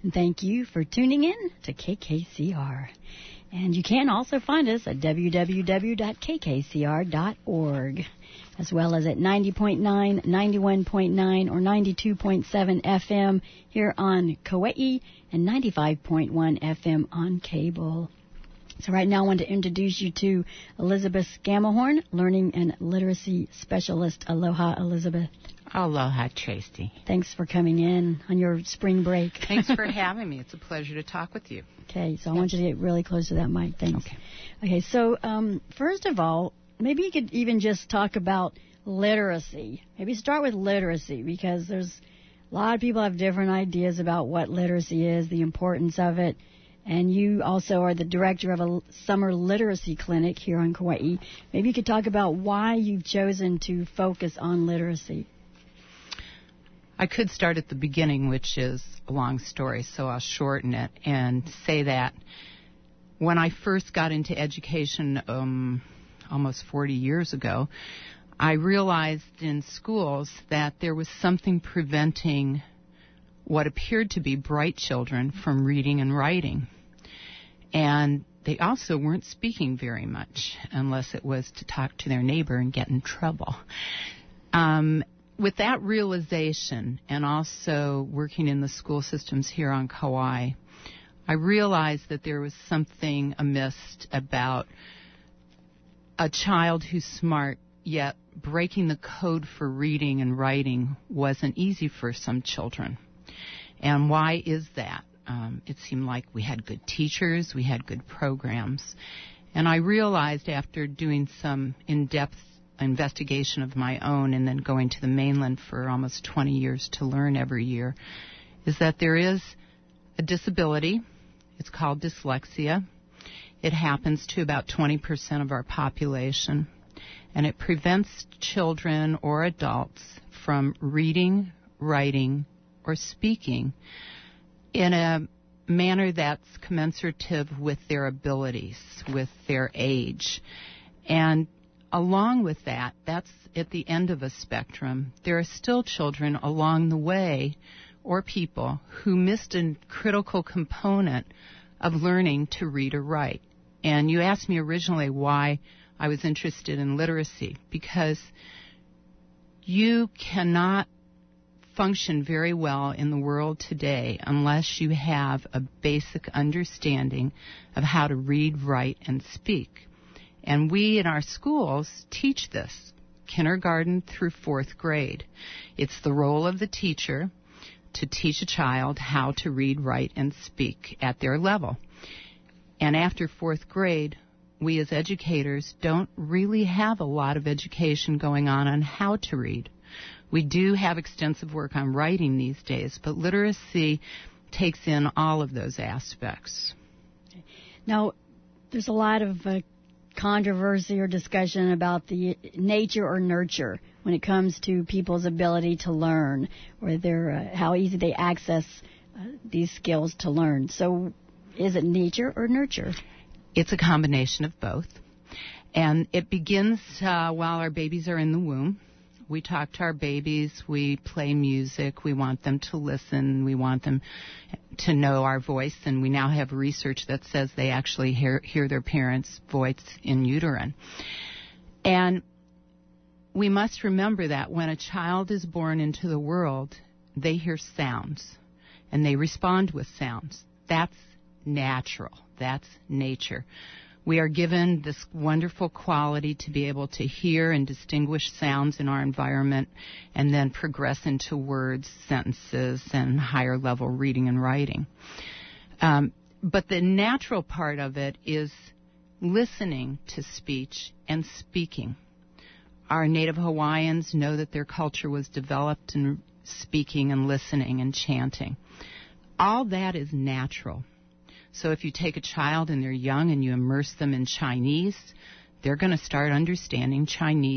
And thank you for tuning in to KKCR. And you can also find us at www.kkcr.org, as well as at 90.9, 91.9, or 92.7 FM here on Kauai, and 95.1 FM on cable. So right now I want to introduce you to Elizabeth Scammahorn, Learning and Literacy Specialist. Aloha, Elizabeth. Aloha, Tracy. Thanks for coming in on your spring break. Thanks for having me. It's a pleasure to talk with you. Okay, so I want you to get really close to that mic. Thanks. Okay, so first of all, maybe you could even just talk about literacy. Maybe start with literacy, because there's a lot of people have different ideas about what literacy is, the importance of it. And you also are the director of a summer literacy clinic here on Kauai. Maybe you could talk about why you've chosen to focus on literacy. I could start at the beginning, which is a long story, so I'll shorten it and say that when I first got into education almost 40 years ago, I realized in schools that there was something preventing what appeared to be bright children from reading and writing. And they also weren't speaking very much, unless it was to talk to their neighbor and get in trouble. With that realization, and also working in the school systems here on Kauai, I realized that there was something amiss about a child who's smart, yet breaking the code for reading and writing wasn't easy for some children. And why is that? It seemed like we had good teachers, we had good programs. And I realized after doing some in-depth investigation of my own and then going to the mainland for almost 20 years to learn every year, is that there is a disability. It's called dyslexia. It happens to about 20% of our population, and it prevents children or adults from reading, writing, or speaking in a manner that's commensurative with their abilities, with their age. And along with that, that's at the end of a spectrum. There are still children along the way, or people, who missed a critical component of learning to read or write. And you asked me originally why I was interested in literacy, because you cannot function very well in the world today unless you have a basic understanding of how to read, write, and speak. And we in our schools teach this, kindergarten through 4th grade. It's the role of the teacher to teach a child how to read, write, and speak at their level. And after 4th grade, we as educators don't really have a lot of education going on how to read. We do have extensive work on writing these days, but literacy takes in all of those aspects. Now, there's a lot of controversy or discussion about the nature or nurture when it comes to people's ability to learn, or their how easy they access these skills to learn. So is it nature or nurture? It's a combination of both. And it begins while our babies are in the womb. We talk to our babies, we play music, we want them to listen, we want them to know our voice, and we now have research that says they actually hear their parents' voice in utero. And we must remember that when a child is born into the world, they hear sounds, and they respond with sounds. That's natural. That's nature. We are given this wonderful quality to be able to hear and distinguish sounds in our environment and then progress into words, sentences, and higher level reading and writing. But the natural part of it is listening to speech and speaking. Our Native Hawaiians know that their culture was developed in speaking and listening and chanting. All that is natural. So if you take a child and they're young and you immerse them in Chinese, they're going to start understanding Chinese